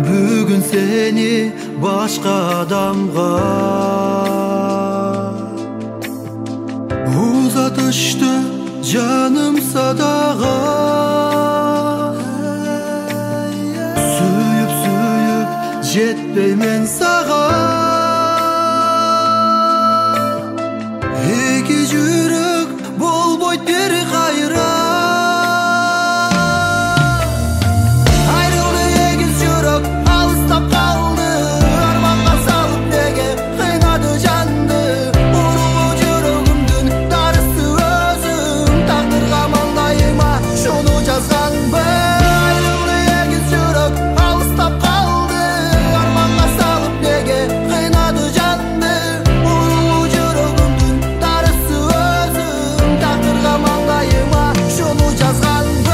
Бүгін сені башқа адамға uzatıştı canım sadağa. Suyup suyup jetpeymen sağa. Eki жүрек болбойт бир кайра. Айрылды эгиз жүрек, алыстап калды. Арманга салып неге кыйнады жанды. Улуу жүрөгүмдүн дарысы өзүң. Тагдырга маңдайыма шуну жазганбы. Айрылды эгиз жүрек, алыстап калды. Арманга салып неге кыйнады жанды. Улуу жүрөгүмдүн дарысы өзүң. Тагдырга маңдайыма шуну жазганбы.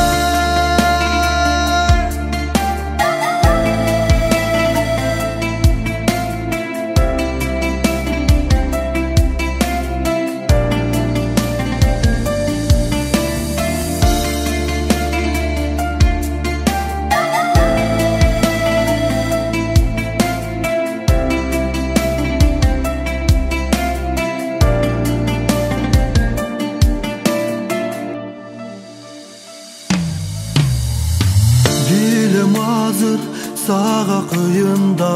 Dilim hazır sağa kıyında.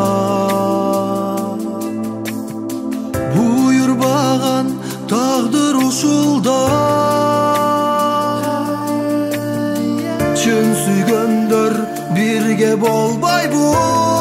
Buyur bağan tağdır uşulda. Çün süygöndür birge bolbay bu.